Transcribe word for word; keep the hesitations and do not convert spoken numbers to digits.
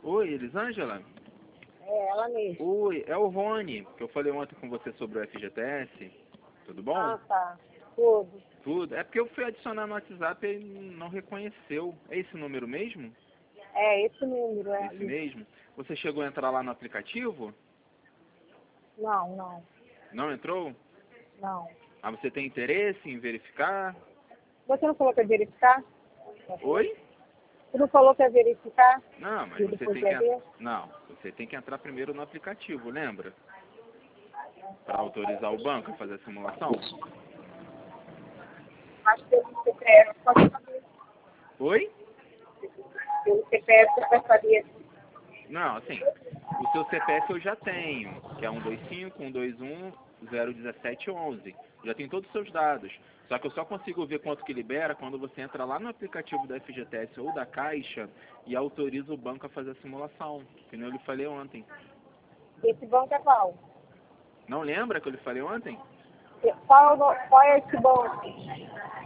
Oi, Elisângela? É, ela mesmo. Oi, é o Rony, que eu falei ontem com você sobre o F G T S. Tudo bom? Ah, tá. Tudo. Tudo. É porque eu fui adicionar no WhatsApp e ele não reconheceu. É esse número mesmo? É, esse número é. Esse mesmo? Você chegou a entrar lá no aplicativo? Não, não, Não entrou? não. Ah, você tem interesse em verificar? Você não falou que é verificar? Oi? Você não falou que é verificar? Não, mas E você depois tem que ia ver? não, você tem que entrar primeiro no aplicativo, lembra? Para autorizar o banco a fazer a simulação. Mas pelo C P F pode saber. Oi? Pelo C P F você vai saber. Não, assim, o seu C P F eu já tenho, que é um dois cinco, um dois um, zero um sete um um. Já tem todos os seus dados. Só que eu só consigo ver quanto que libera quando você entra lá no aplicativo da F G T S ou da Caixa e autoriza o banco a fazer a simulação, que nem eu lhe falei ontem. Esse banco é qual? Não lembra que eu lhe falei ontem? Qual, qual é esse banco?